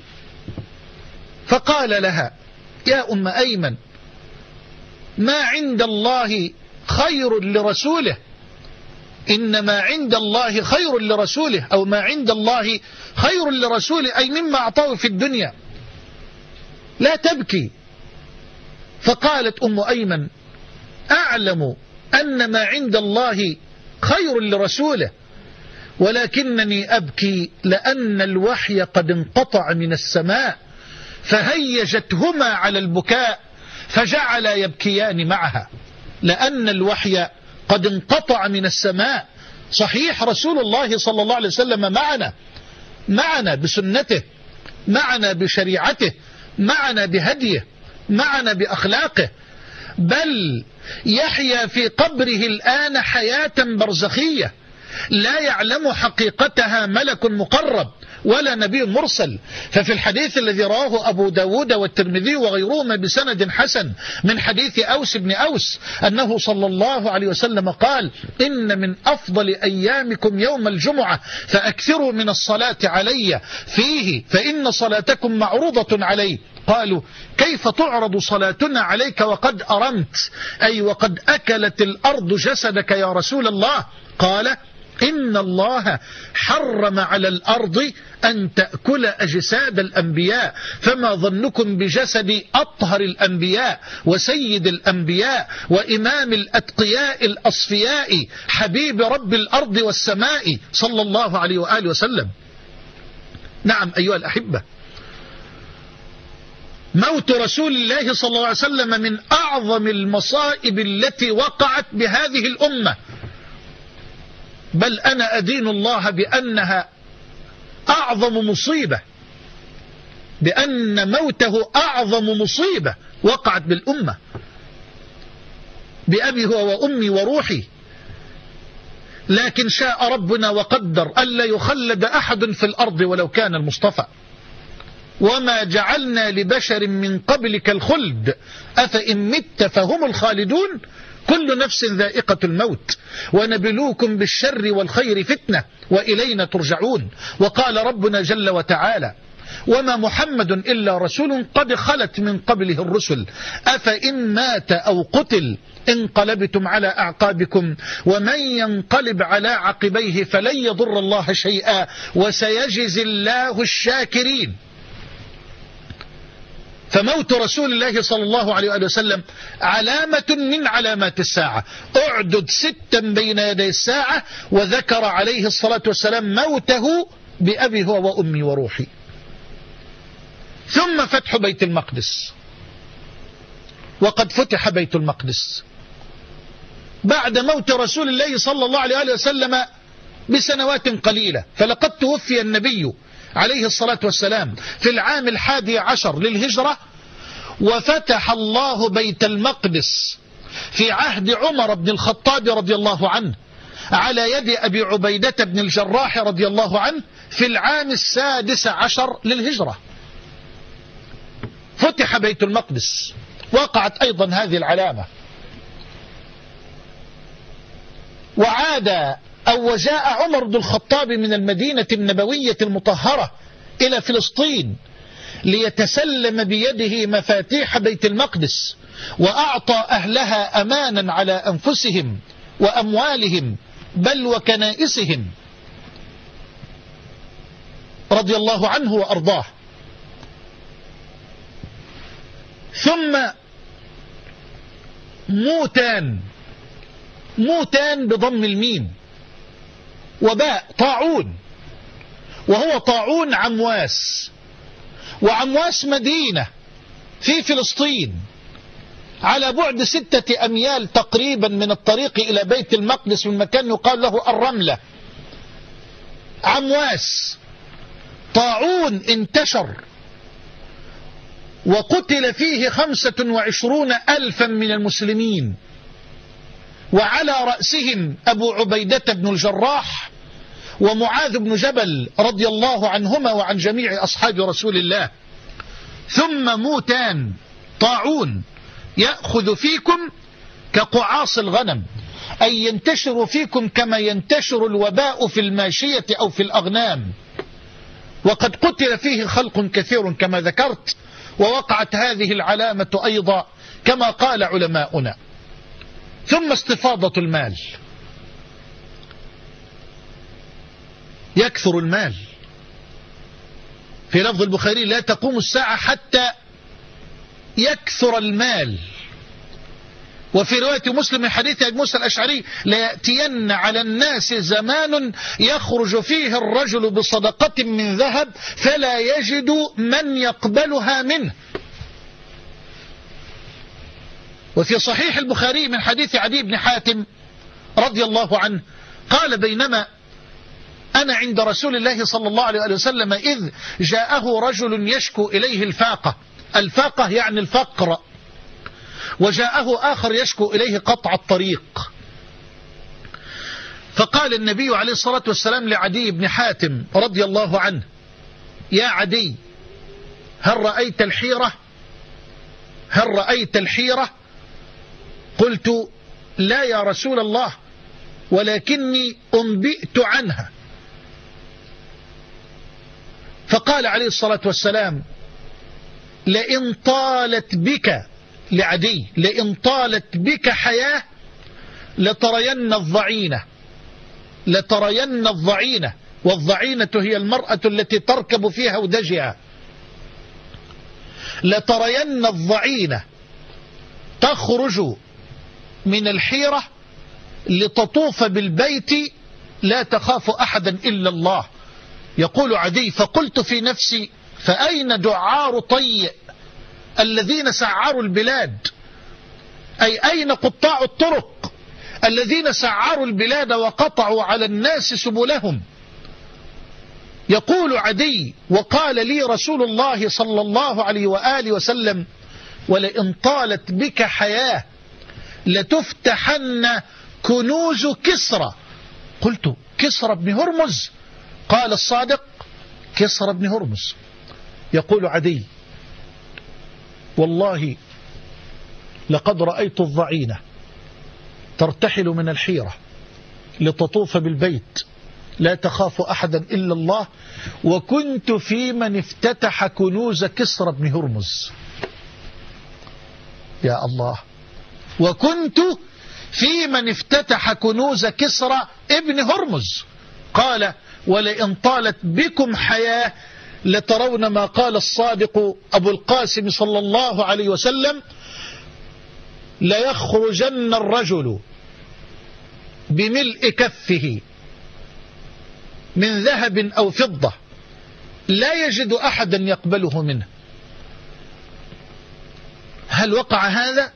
فقال لها: يا أم أيمن، ما عند الله خير لرسوله، إنما عند الله خير لرسوله، أو ما عند الله خير لرسوله أي مما أعطاه في الدنيا، لا تبكي. فقالت أم أيمن: أعلم أن ما عند الله خير لرسوله، ولكنني أبكي لأن الوحي قد انقطع من السماء، فهيجتهما على البكاء فجعلا يبكيان معها، لأن الوحي قد انقطع من السماء. صحيح رسول الله صلى الله عليه وسلم معنا معنا بسنته، معنا بشريعته، معنا بهديه، معنا بأخلاقه، بل يحيا في قبره الآن حياة برزخية لا يعلم حقيقتها ملك مقرب ولا نبي مرسل. ففي الحديث الذي رواه أبو داود والترمذي وغيرهما بسند حسن من حديث أوس بن أوس أنه صلى الله عليه وسلم قال: إن من أفضل أيامكم يوم الجمعة، فأكثروا من الصلاة علي فيه، فإن صلاتكم معروضة علي. قالوا: كيف تعرض صلاتنا عليك وقد أرمت، أي وقد أكلت الأرض جسدك يا رسول الله؟ قال: إن الله حرم على الأرض أن تأكل أجساد الأنبياء، فما ظنكم بجسد أطهر الأنبياء وسيد الأنبياء وإمام الأتقياء الأصفياء حبيب رب الأرض والسماء صلى الله عليه وآله وسلم. نعم أيها الأحبة، موت رسول الله صلى الله عليه وسلم من أعظم المصائب التي وقعت بهذه الأمة، بل أنا أدين الله بأنها أعظم مصيبة، بأن موته أعظم مصيبة وقعت بالأمة، بأبي هو وأمي وروحي. لكن شاء ربنا وقدر ألا يخلد أحد في الأرض ولو كان المصطفى، وما جعلنا لبشر من قبلك الخلد أفإن مت فهم الخالدون، كل نفس ذائقة الموت، ونبلوكم بالشر والخير فتنة وإلينا ترجعون. وقال ربنا جل وتعالى: وما محمد إلا رسول قد خلت من قبله الرسل أفإن مات أو قتل انقلبتم على أعقابكم ومن ينقلب على عقبيه فلن يضر الله شيئا وسيجزي الله الشاكرين. فموت رسول الله صلى الله عليه وسلم علامة من علامات الساعة. أعدد ستا بين يدي الساعة، وذكر عليه الصلاة والسلام موته بأبي هو وأمي وروحي. ثم فتح بيت المقدس، وقد فتح بيت المقدس بعد موت رسول الله صلى الله عليه وسلم بسنوات قليلة. فلقد توفي النبي عليه الصلاة والسلام في العام الحادي عشر للهجرة، وفتح الله بيت المقدس في عهد عمر بن الخطاب رضي الله عنه على يد أبي عبيدة بن الجراح رضي الله عنه في العام السادس عشر للهجرة. فتح بيت المقدس، وقعت أيضا هذه العلامة. وعاد أو وجاء عمر بن الخطاب من المدينة النبوية المطهرة إلى فلسطين ليتسلم بيده مفاتيح بيت المقدس، وأعطى أهلها أمانا على أنفسهم وأموالهم بل وكنائسهم رضي الله عنه وأرضاه. ثم موتان، موتان بضم الميم وباء، طاعون، وهو طاعون عمواس. وعمواس مدينة في فلسطين على بعد ستة أميال تقريبا من الطريق إلى بيت المقدس، من مكان يقال له الرملة. عمواس طاعون انتشر وقتل فيه خمسة وعشرون ألفا من المسلمين، وعلى رأسهم أبو عبيدة بن الجراح ومعاذ بن جبل رضي الله عنهما وعن جميع أصحاب رسول الله. ثم موتان، طاعون يأخذ فيكم كقعاص الغنم، أي ينتشر فيكم كما ينتشر الوباء في الماشية أو في الأغنام، وقد قتل فيه خلق كثير كما ذكرت. ووقعت هذه العلامة أيضا كما قال علماؤنا. ثم استفاضة المال، يكثر المال. في لفظ البخاري لا تقوم الساعة حتى يكثر المال. وفي رواية مسلم من حديث أبي موسى الأشعري ليأتين على الناس زمان يخرج فيه الرجل بصدقة من ذهب فلا يجد من يقبلها منه. وفي صحيح البخاري من حديث عدي بن حاتم رضي الله عنه قال: بينما أنا عند رسول الله صلى الله عليه وسلم إذ جاءه رجل يشكو إليه الفاقة، الفاقة يعني الفقر، وجاءه آخر يشكو إليه قطع الطريق. فقال النبي عليه الصلاة والسلام لعدي بن حاتم رضي الله عنه: يا عدي، هل رأيت الحيرة؟ هل رأيت الحيرة؟ قلت: لا يا رسول الله، ولكني أنبئت عنها. فقال عليه الصلاة والسلام: لئن طالت بك، لعدي، لئن طالت بك حياة لترين الضعينة، لترين الضعينة، والضعينة هي المرأة التي تركب في هودجها. لترين الضعينة تخرج من الحيرة لتطوف بالبيت لا تخاف أحدا إلا الله. يقول عدي: فقلت في نفسي: فأين دعار طي الذين سعروا البلاد؟ أي أين قطاع الطرق الذين سعروا البلاد وقطعوا على الناس سبلهم؟ يقول عدي: وقال لي رسول الله صلى الله عليه وآله وسلم: ولئن طالت بك حياة لتفتحن كنوز كسرى. قلت: كسرى بن هرمز؟ قال الصادق: كسرى بن هرمز. يقول عدي: والله لقد رأيت الضعينة ترتحل من الحيرة لتطوف بالبيت لا تخاف أحدا إلا الله، وكنت في من افتتح كنوز كسرى بن هرمز. يا الله، وكنت في من افتتح كنوز كسرى ابن هرمز. قال: ولئن طالت بكم حياة لترون ما قال الصادق أبو القاسم صلى الله عليه وسلم: ليخرجن الرجل بملء كفه من ذهب أو فضة لا يجد أحدا يقبله منه. هل وقع هذا؟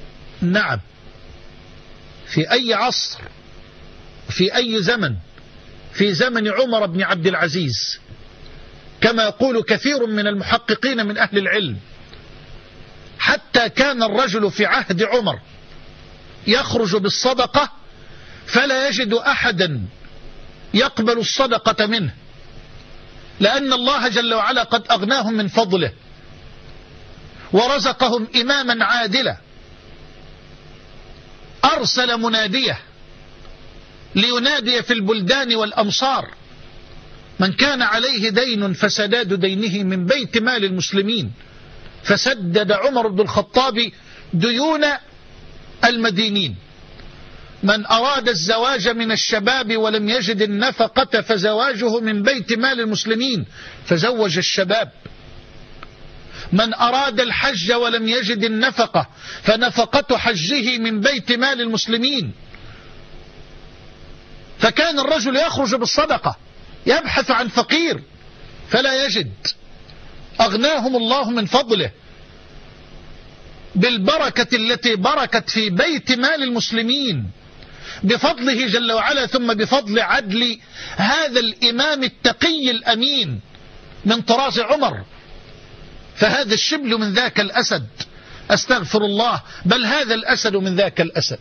نعم، في أي عصر، في أي زمن في زمن عمر بن عبد العزيز، كما يقول كثير من المحققين من أهل العلم، حتى كان الرجل في عهد عمر يخرج بالصدقة فلا يجد أحدا يقبل الصدقة منه، لأن الله جل وعلا قد أغناهم من فضله ورزقهم إماما عادلا. أرسل مناديه لينادي في البلدان والأمصار: من كان عليه دين فسداد دينه من بيت مال المسلمين. فسدد عمر بن الخطاب ديون المدينين. من أراد الزواج من الشباب ولم يجد النفقة فزواجه من بيت مال المسلمين، فزوج الشباب. من أراد الحج ولم يجد النفقة فنفقة حجه من بيت مال المسلمين. فكان الرجل يخرج بالصدقة يبحث عن فقير فلا يجد، أغناهم الله من فضله بالبركة التي بركت في بيت مال المسلمين بفضله جل وعلا، ثم بفضل عدل هذا الإمام التقي الأمين من طراز عمر. فهذا الشبل من ذاك الأسد، أستغفر الله، بل هذا الأسد من ذاك الأسد.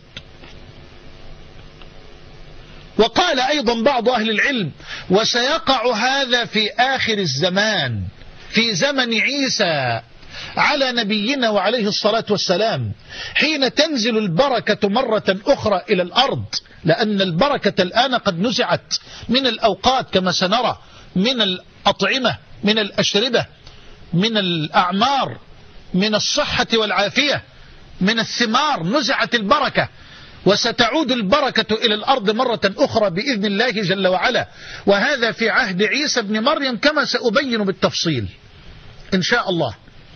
وقال أيضا بعض أهل العلم: وسيقع هذا في آخر الزمان، في زمن عيسى على نبينا وعليه الصلاة والسلام، حين تنزل البركة مرة أخرى إلى الأرض، لأن البركة الآن قد نزعت من الأوقات كما سنرى، من الأطعمة، من الأشربة، من الأعمار، من الصحة والعافية، من الثمار، نزعت البركة، وستعود البركة إلى الأرض مرة أخرى بإذن الله جل وعلا. وهذا في عهد عيسى بن مريم كما سأبين بالتفصيل إن شاء الله.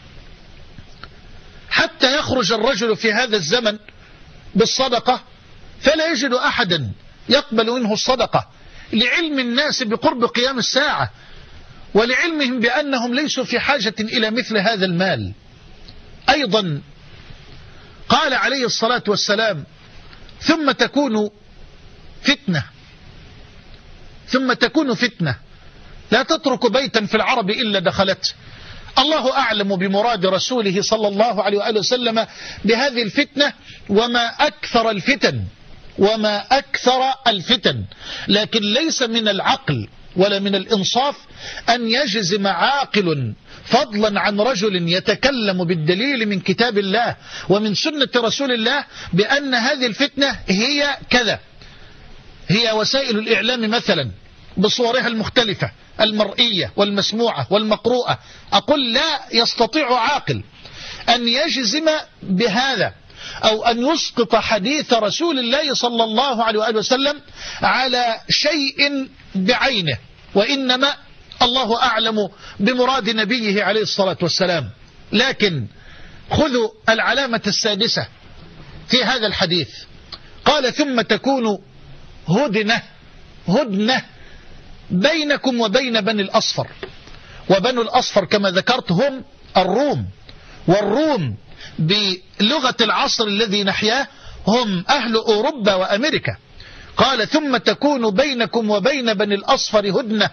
حتى يخرج الرجل في هذا الزمن بالصدقة فلا يجد أحدا يقبل منه الصدقة، لعلم الناس بقرب قيام الساعة، ولعلمهم بأنهم ليسوا في حاجة إلى مثل هذا المال. أيضا قال عليه الصلاة والسلام: ثم تكون فتنة، ثم تكون فتنة لا تترك بيتا في العرب إلا دخلته. الله أعلم بمراد رسوله صلى الله عليه وآله وسلم بهذه الفتنة، وما أكثر الفتن، وما أكثر الفتن. لكن ليس من العقل ولا من الإنصاف أن يجزم عاقل، فضلا عن رجل يتكلم بالدليل من كتاب الله ومن سنة رسول الله، بأن هذه الفتنة هي كذا. هي وسائل الإعلام مثلا بصورها المختلفة، المرئية والمسموعة والمقروءة. أقول لا يستطيع عاقل أن يجزم بهذا، أو أن يسقط حديث رسول الله صلى الله عليه وآله وسلم على شيء بعينه، وإنما الله أعلم بمراد نبيه عليه الصلاة والسلام. لكن خذوا العلامة السادسة في هذا الحديث. قال: ثم تكون هدنة، هدنة بينكم وبين بني الأصفر. وبنو الأصفر كما ذكرت هم الروم، والروم بلغة العصر الذي نحياه هم أهل أوروبا وأمريكا. قال: ثم تكون بينكم وبين بني الأصفر هدنة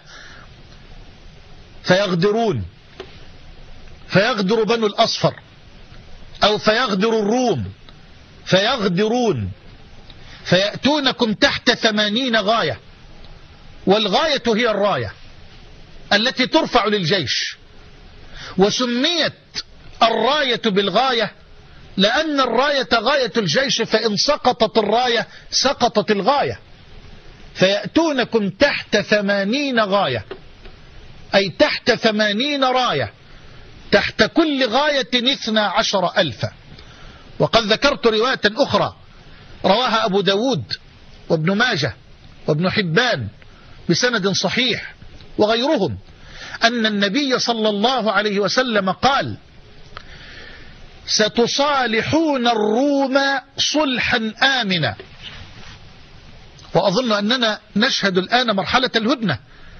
فيغدرون، فيغدر بنو الأصفر، أو فيغدر الروم فيغدرون، فيأتونكم تحت ثمانين غاية. والغاية هي الراية التي ترفع للجيش، وسميت الراية بالغاية لأن الراية غاية الجيش، فإن سقطت الراية سقطت الغاية. فيأتونكم تحت ثمانين غاية، أي تحت ثمانين راية، تحت كل غاية اثنى عشر ألفا. وقد ذكرت رواية أخرى رواها أبو داود وابن ماجه وابن حبان بسند صحيح وغيرهم، أن النبي صلى الله عليه وسلم قال: ستصالحون الروم صلحا آمنا. وأظن أننا نشهد الآن مرحلة الهدنة،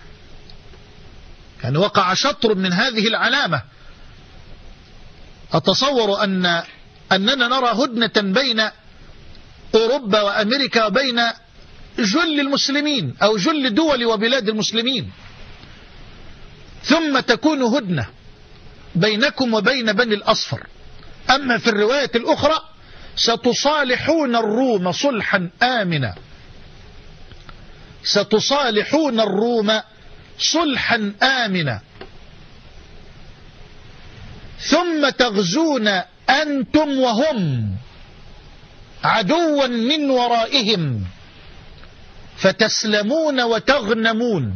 يعني وقع شطر من هذه العلامة. أتصور أن أننا نرى هدنة بين أوروبا وأمريكا وبين جل المسلمين أو جل دول وبلاد المسلمين، ثم تكون هدنة بينكم وبين بني الأصفر. أما في الرواية الأخرى ستصالحون الروم صلحا آمنا، ستصالحون الروم صلحا آمنا، ثم تغزون أنتم وهم عدوا من ورائهم فتسلمون وتغنمون،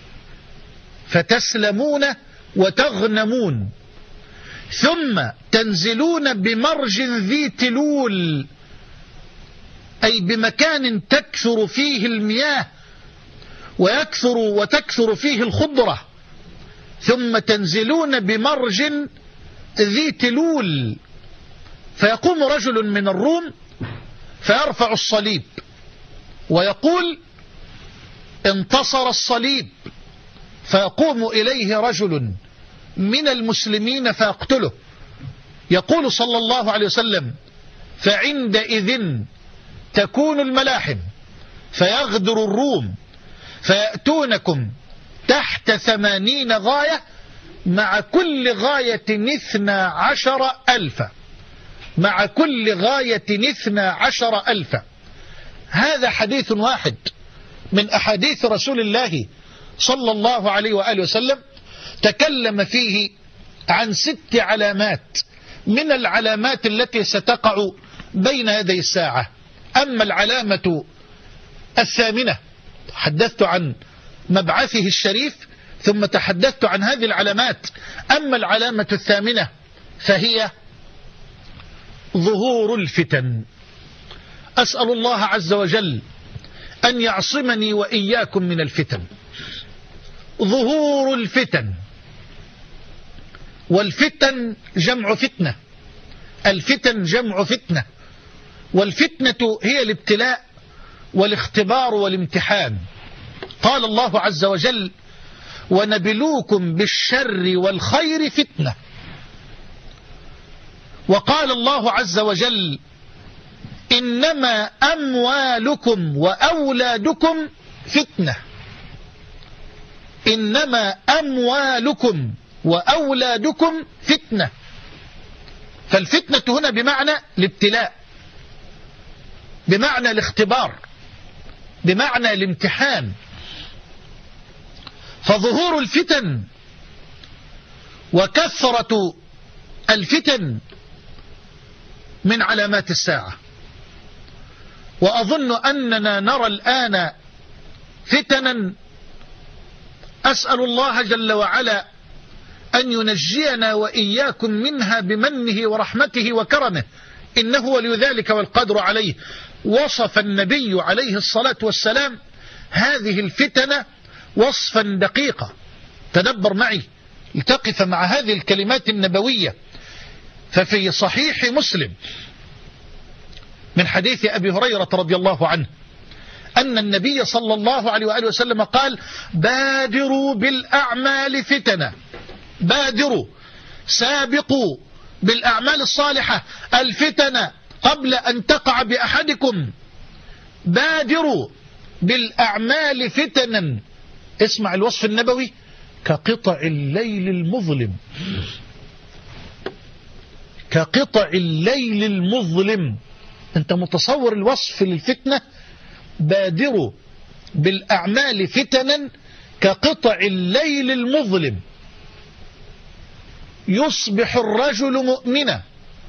فتسلمون وتغنمون، ثم تنزلون بمرج ذي تلول، أي بمكان تكثر فيه المياه ويكثر وتكثر فيه الخضرة، ثم تنزلون بمرج ذي تلول، فيقوم رجل من الروم فيرفع الصليب ويقول انتصر الصليب، فيقوم إليه رجل من المسلمين فيقتله. يقول صلى الله عليه وسلم فعندئذ تكون الملاحم، فيغدر الروم فيأتونكم تحت ثمانين غاية، مع كل غاية اثنا عشر ألفا، مع كل غاية اثنا عشر ألفا. هذا حديث واحد من أحاديث رسول الله صلى الله عليه وآله وسلم، تكلم فيه عن ست علامات من العلامات التي ستقع بين يدي الساعة. أما العلامة الثامنة تحدثت عن مبعثه الشريف ثم تحدثت عن هذه العلامات. أما العلامة الثامنة فهي ظهور الفتن. أسأل الله عز وجل أن يعصمني وإياكم من الفتن. ظهور الفتن، والفتن جمع فتنة، الفتن جمع فتنة، والفتنة هي الابتلاء والاختبار والامتحان. قال الله عز وجل ونبلوكم بالشر والخير فتنة. وقال الله عز وجل إنما أموالكم وأولادكم فتنة، إنما أموالكم وأولادكم فتنة. فالفتنة هنا بمعنى الابتلاء، بمعنى الاختبار، بمعنى الامتحان. فظهور الفتن وكثرة الفتن من علامات الساعة. وأظن أننا نرى الآن فتنا أسأل الله جل وعلا أن ينجينا وإياكم منها بمنه ورحمته وكرمه، إنه ولي ذلك والقدر عليه. وصف النبي عليه الصلاة والسلام هذه الفتن وصفا دقيقا. تدبر معي لتقف مع هذه الكلمات النبوية. ففي صحيح مسلم من حديث أبي هريرة رضي الله عنه أن النبي صلى الله عليه وآله وسلم قال بادروا بالأعمال فتنة، بادروا سابقوا بالأعمال الصالحة الفتنة قبل أن تقع بأحدكم، بادروا بالأعمال فتنا. اسمع الوصف النبوي كقطع الليل المظلم، كقطع الليل المظلم. أنت متصور الوصف للفتنة؟ بادروا بالأعمال فتنا كقطع الليل المظلم، يصبح الرجل مؤمنا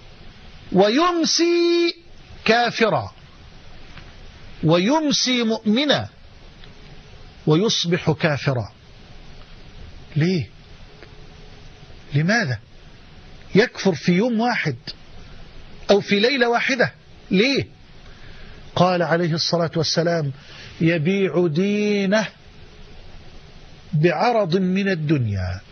ويمسي كافرا، ويمسي مؤمنا ويصبح كافرا. ليه؟ لماذا يكفر في يوم واحد أو في ليلة واحدة؟ ليه؟ قال عليه الصلاة والسلام يبيع دينه بعرض من الدنيا،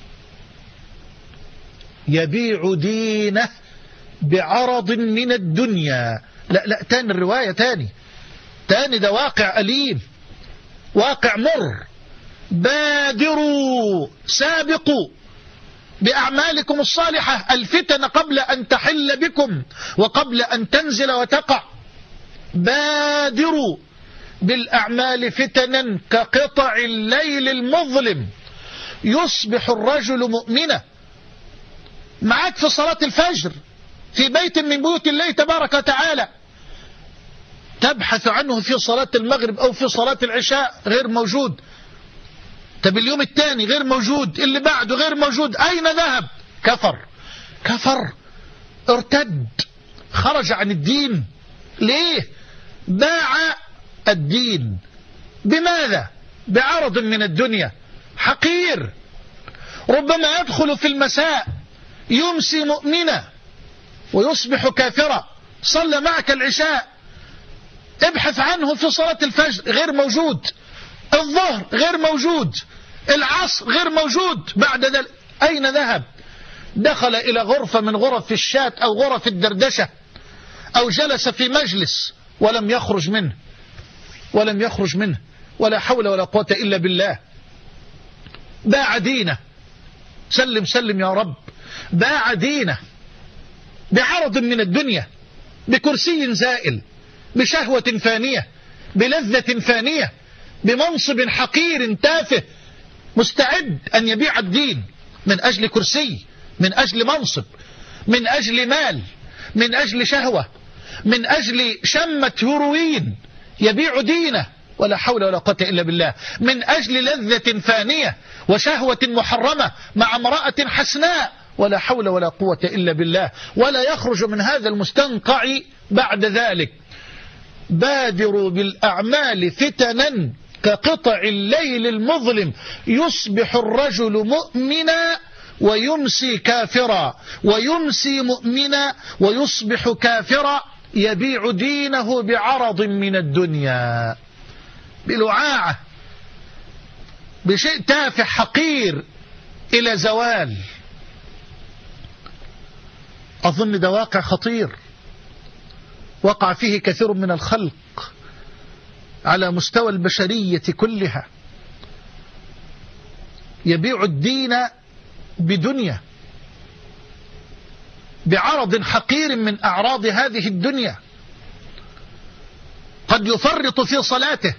يبيع دينه بعرض من الدنيا. لا لا تاني الرواية، تاني تاني ده واقع أليم، واقع مر. بادروا سابقوا بأعمالكم الصالحة الفتن قبل أن تحل بكم وقبل أن تنزل وتقع. بادروا بالأعمال فتنا كقطع الليل المظلم يصبح الرجل مؤمنا. معك في صلاة الفجر في بيت من بيوت الله تبارك وتعالى، تبحث عنه في صلاة المغرب أو في صلاة العشاء، غير موجود. طب اليوم الثاني غير موجود، اللي بعده غير موجود، أين ذهب؟ كفر كفر ارتد، خرج عن الدين. ليه؟ باع الدين. بماذا؟ بعرض من الدنيا حقير. ربما يدخل في المساء يمسي مؤمنا ويصبح كافرا. صلى معك العشاء، ابحث عنه في صلاة الفجر، غير موجود. الظهر غير موجود، العصر غير موجود. بعد ذلك أين ذهب؟ دخل إلى غرفة من غرف الشات أو غرف الدردشة، أو جلس في مجلس ولم يخرج منه ولم يخرج منه ولا حول ولا قوة إلا بالله. باع دينه. سلم سلم يا رب. باع دينه بعرض من الدنيا، بكرسي زائل، بشهوة فانية، بلذة فانية، بمنصب حقير تافه، مستعد أن يبيع الدين من أجل كرسي، من أجل منصب، من أجل مال، من أجل شهوة، من أجل شمة هروين. يبيع دينه ولا حول ولا قوة إلا بالله، من أجل لذة فانية وشهوة محرمة مع امرأة حسناء، ولا حول ولا قوة إلا بالله. ولا يخرج من هذا المستنقع بعد ذلك. بادروا بالأعمال فتنا كقطع الليل المظلم يصبح الرجل مؤمنا ويمسي كافرا، ويمسي مؤمنا ويصبح كافرا، يبيع دينه بعرض من الدنيا، بلعاعة، بشيء تافه حقير إلى زوال. أظن ده واقع خطير وقع فيه كثير من الخلق على مستوى البشرية كلها. يبيع الدين بدنيا، بعرض حقير من أعراض هذه الدنيا. قد يفرط في صلاته،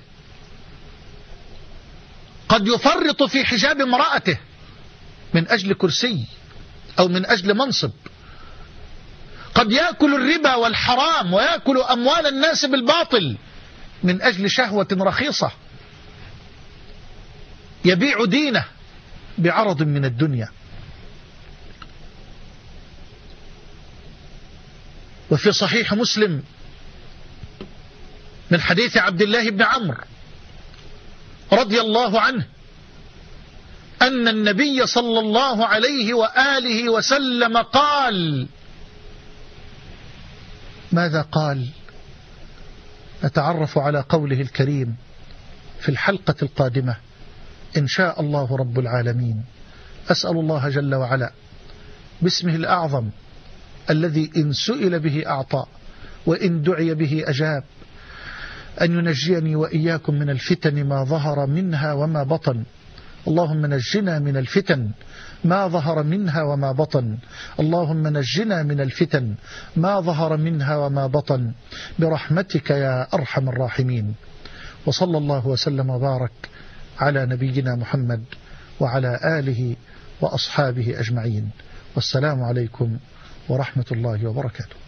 قد يفرط في حجاب امرأته من أجل كرسي أو من أجل منصب. قد يأكل الربا والحرام ويأكل أموال الناس بالباطل من أجل شهوة رخيصة. يبيع دينه بعرض من الدنيا. وفي صحيح مسلم من حديث عبد الله بن عمرو رضي الله عنه أن النبي صلى الله عليه وآله وسلم قال. ماذا قال؟ نتعرف على قوله الكريم في الحلقة القادمة إن شاء الله رب العالمين. أسأل الله جل وعلا باسمه الأعظم الذي إن سئل به أعطى وإن دعي به أجاب أن ينجيني وإياكم من الفتن ما ظهر منها وما بطن. اللهم نجنا من الفتن ما ظهر منها وما بطن. اللهم نجنا من الفتن ما ظهر منها وما بطن برحمتك يا أرحم الراحمين. وصلى الله وسلم وبارك على نبينا محمد وعلى آله وأصحابه أجمعين. والسلام عليكم ورحمة الله وبركاته.